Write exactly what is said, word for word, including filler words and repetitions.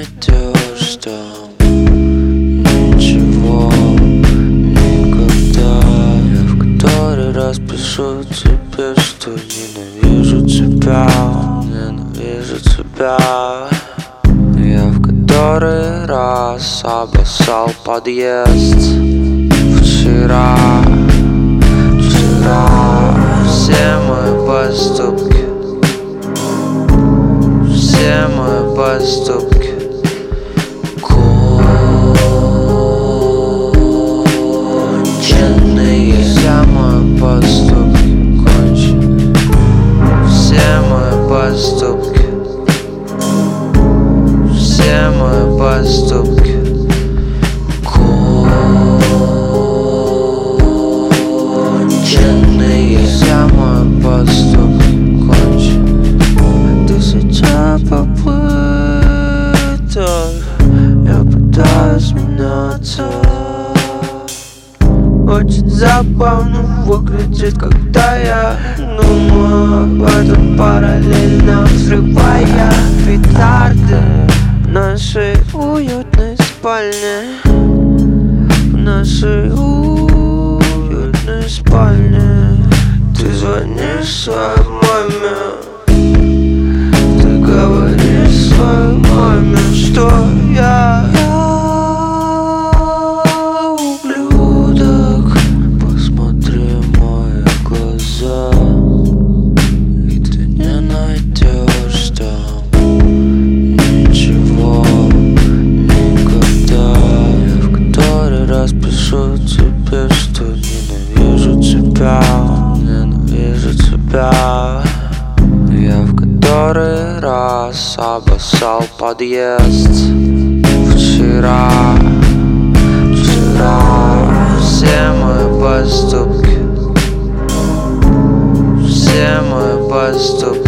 найдешь там ничего никогда. Я в который раз пишу тебе, что ненавижу тебя, ненавижу тебя. Я в который раз обоссал подъезд вчера, вчера. Все мои поступки, все мои поступки конченые. Все мои поступки конченые. Все мои поступки, все мои поступки конченые. Все мои поступки конченые. Тысяча попыток, я пытаюсь меняться. Очень забавно выглядит, когда я думаю об этом, параллельно взрывая петарды в нашей уютной спальне, в нашей уютной спальне. Ты звонишь своей маме, ты говоришь своей маме, что я ублюдок. Посмотри в мои глаза, и ты не найдешь там ничего никогда. Я в который раз пишу тебе, что ненавижу тебя, ненавижу тебя. Я в который раз обоссал подъезд вчера, вчера. Все мои поступки, все мои поступки